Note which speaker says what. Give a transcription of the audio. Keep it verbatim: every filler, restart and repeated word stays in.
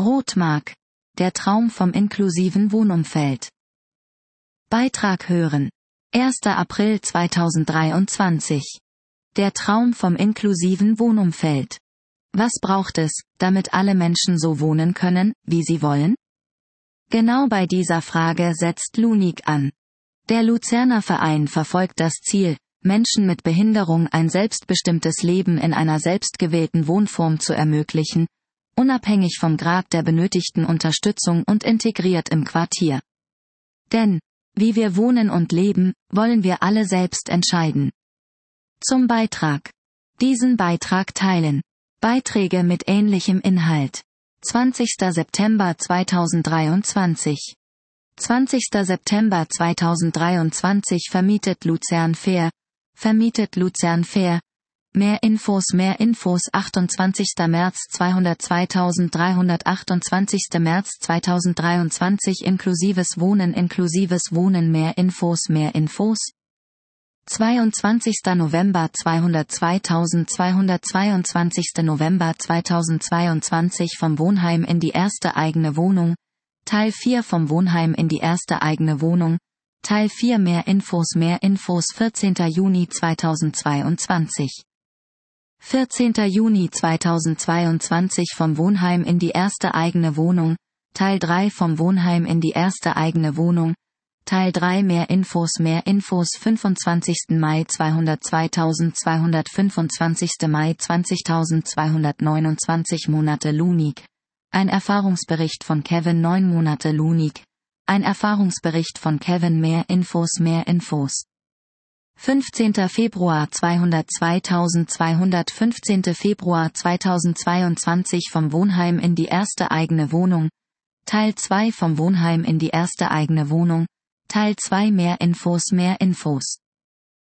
Speaker 1: Rotmark. Der Traum vom inklusiven Wohnumfeld. Beitrag hören. erster April zweitausenddreiundzwanzig. Der Traum vom inklusiven Wohnumfeld. Was braucht es, damit alle Menschen so wohnen können, wie sie wollen? Genau bei dieser Frage setzt LUNIG an. Der Luzerner Verein verfolgt das Ziel, Menschen mit Behinderung ein selbstbestimmtes Leben in einer selbstgewählten Wohnform zu ermöglichen, unabhängig vom Grad der benötigten Unterstützung und integriert im Quartier. Denn, wie wir wohnen und leben, wollen wir alle selbst entscheiden. Zum Beitrag. Diesen Beitrag teilen. Beiträge mit ähnlichem Inhalt. zwanzigster September zweitausenddreiundzwanzig. zwanzigster September zweitausenddreiundzwanzig vermietet Luzern Fair. Vermietet Luzern Fair. Mehr Infos Mehr Infos achtundzwanzigster März zweitausenddreihundertachtundzwanzigster März zweitausenddreiundzwanzig Inklusives Wohnen Inklusives Wohnen Mehr Infos Mehr Infos zweiundzwanzigster November zweihundertzweitausendzweihundertzweiundzwanzigster November zweitausendzweiundzwanzig Vom Wohnheim in die erste eigene Wohnung, Teil vier Vom Wohnheim in die erste eigene Wohnung, Teil vier Mehr Infos Mehr Infos vierzehnter Juni zweitausendzweiundzwanzig. vierzehnter Juni zweitausendzweiundzwanzig Vom Wohnheim in die erste eigene Wohnung, Teil drei Vom Wohnheim in die erste eigene Wohnung, Teil drei Mehr Infos Mehr Infos fünfundzwanzigster Mai zweitausendzweihundertfünfundzwanzigster Mai zwanzigtausendzweihundertneunundzwanzig Monate LUNIG. Ein Erfahrungsbericht von Kevin neun Monate LUNIG. Ein Erfahrungsbericht von Kevin Mehr Infos Mehr Infos fünfzehnter Februar zweihundert fünfzehnter Februar zweitausendzweiundzwanzig Vom Wohnheim in die erste eigene Wohnung, Teil zwei Vom Wohnheim in die erste eigene Wohnung, Teil zwei Mehr Infos Mehr Infos